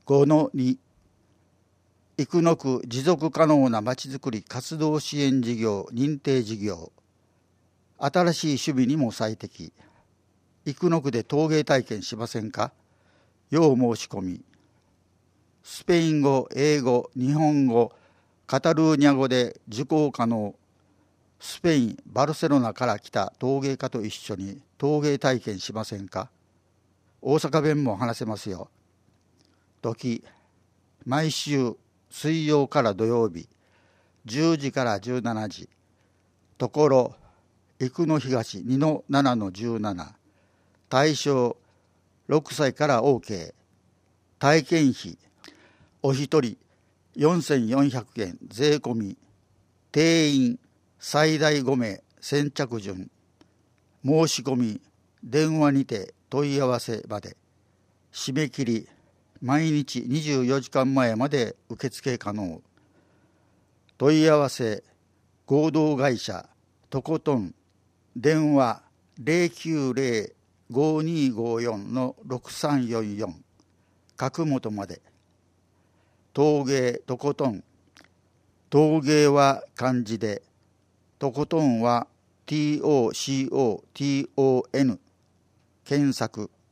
5-2生野区持続可能なまちづくり活動支援事業認定事業、新しい守備にも最適。生野区で陶芸体験しませんか。要申し込み。スペイン語、英語、日本語、カタルーニャ語で受講可能。スペイン・バルセロナから来た陶芸家と一緒に陶芸体験しませんか。大阪弁も話せますよ。時、毎週水曜から土曜日10時から17時。ところ、生野東2-7-17。対象6歳から OK。 体験費お一人4400円税込み。定員最大5名先着順。申し込み電話にて問い合わせまで。締め切り毎日24時間前まで受付可能。問い合わせ合同会社とことん。電話090-5254-6344。角本まで。陶芸とことん。陶芸は漢字で、とことんは TOCOTON。検索。